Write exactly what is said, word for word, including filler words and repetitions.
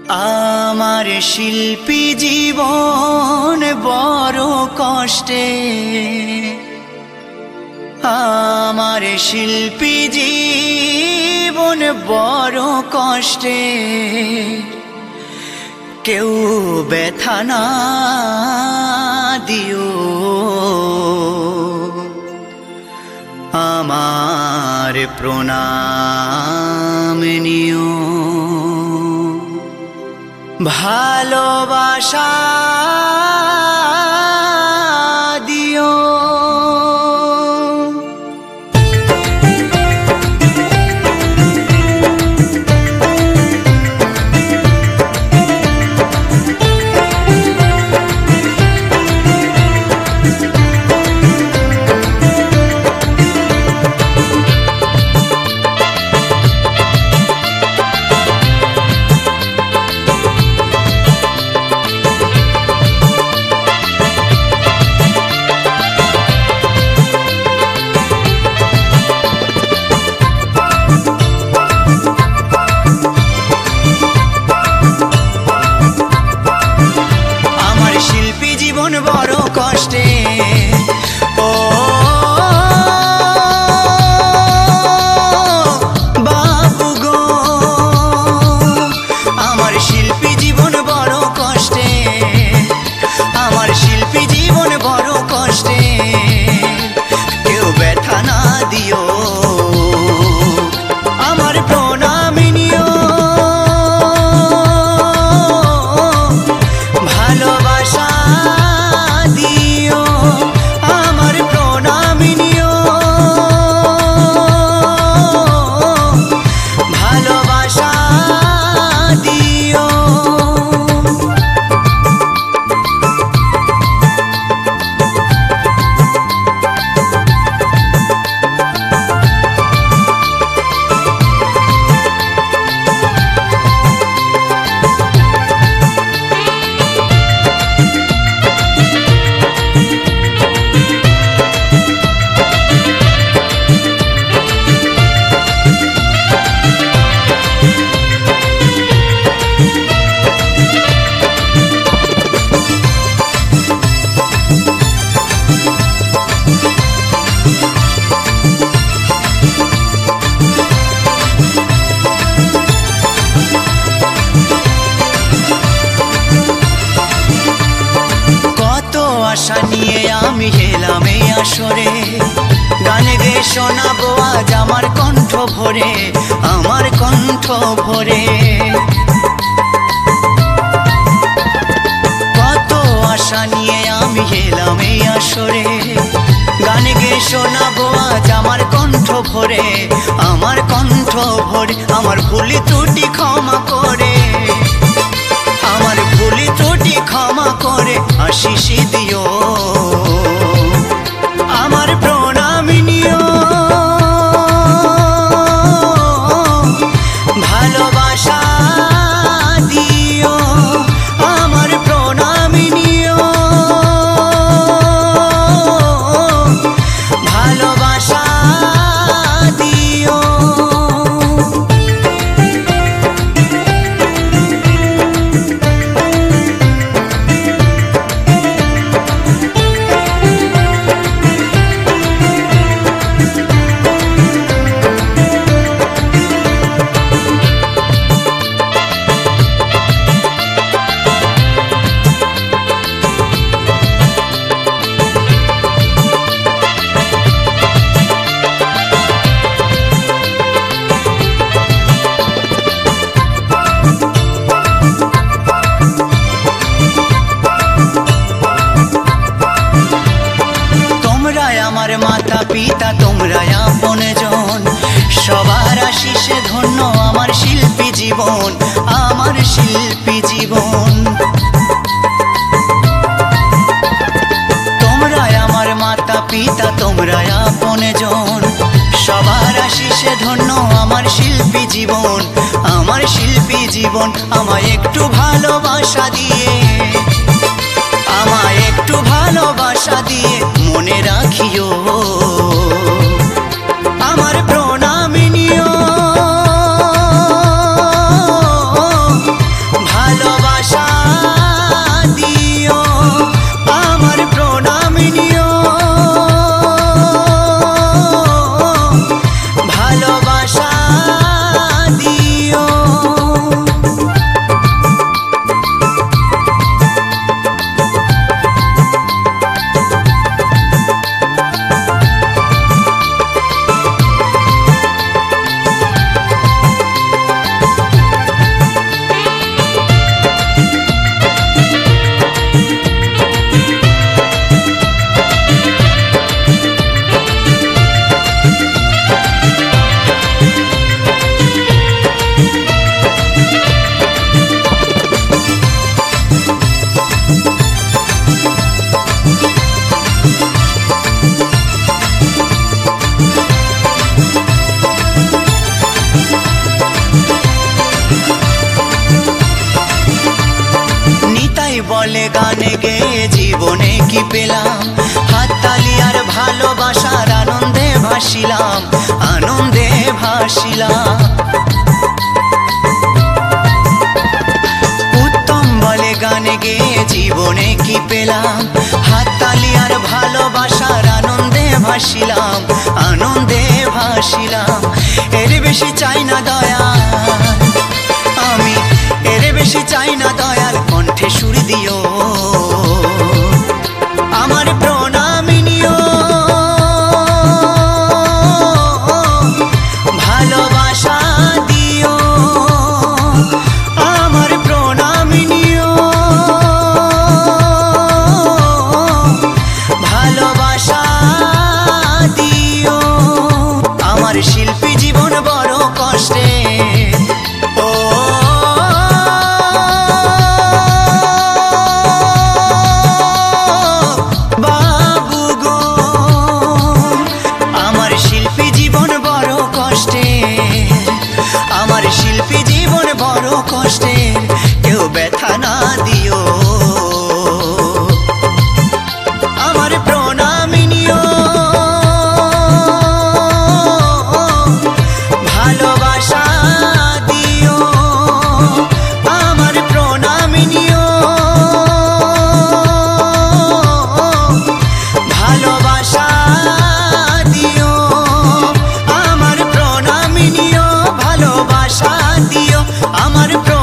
আমার শিল্পী জীবন বড় কষ্টে, আমার শিল্পী জীবন বড় কষ্টে, কেউ ব্যথা না দিও, আমার প্রণাম নিও। ভালোবাসা দিও। বড় কষ্টে, ও বাবু গো, আমার শিল্পী জীবন বড় কষ্টে, আমার শিল্পী জীবন বড় কষ্টে, কেউ ব্যথা না দিও, আমার প্রণাম নিও। ভালোবাসা আশা নিয়ে আমি এলাম এই আসরে, গানে গে শোনাবো আজ আমার কণ্ঠ ভরে, আমার কণ্ঠ ভরে। কত আশা নিয়ে আমি এলাম এই আসরে, গানে গে শোনাবো আজ আমার কণ্ঠ ভরে, আমার কণ্ঠ ভরে। আমার ভুলি ত্রুটি ক্ষমা করে, আমার ভুলি ত্রুটি ক্ষমা করে আশিস দিও, আমার প্রণাম নিও। ভালোবাসা দিও, আমার প্রণাম নিও। ভালোবাসা দিও। আমার মাতা পিতা তোমরা আপন জন, সবার আশিসে ধন্য আমার শিল্পী জীবন, আমার শিল্পী জীবন। তোমরা আমার মাতা পিতা তোমরা আপন জন, সবার আশিসে ধন্য আমার শিল্পী জীবন, আমার শিল্পী জীবন। আমায় একটু ভালোবাসা দিয়ে, আমায় একটু ভালোবাসা দিয়ে মনে রাখিও, আমার প্রণাম নিও। বলে গানে গেয়ে জীবনে কি পেলাম, হাততালি আর ভালোবাসার আনন্দে ভাসিলাম, আনন্দে ভাসিলাম। উত্তম বলে গানে গেয়ে জীবনে কি পেলাম, হাততালি আর ভালোবাসার আনন্দে ভাসিলাম, আনন্দে ভাসিলাম। এর বেশি চাই না দয়াল আমি, এর বেশি চাই না দয়াল, কণ্ঠে সুর দিও আমার প্রণামী নিও, ভালোবাসা দিও আমার প্রণামী নিও, ভালোবাসা দিও। আমার শিল্পী জীবন বড় কষ্টে, ও বাবু গো, আমার শিল্পী জীবন বড় কষ্টে, আমার শিল্পী জীবন বড় কষ্টে, কেউ ব্যথা না দিও আমার প্রণামী নিও, ভালোবাসা দিও আমার প্রণামী নিও, ভালোবাসা দিও আমার প্রণামী নিও, ভালোবাসা দিও আমার।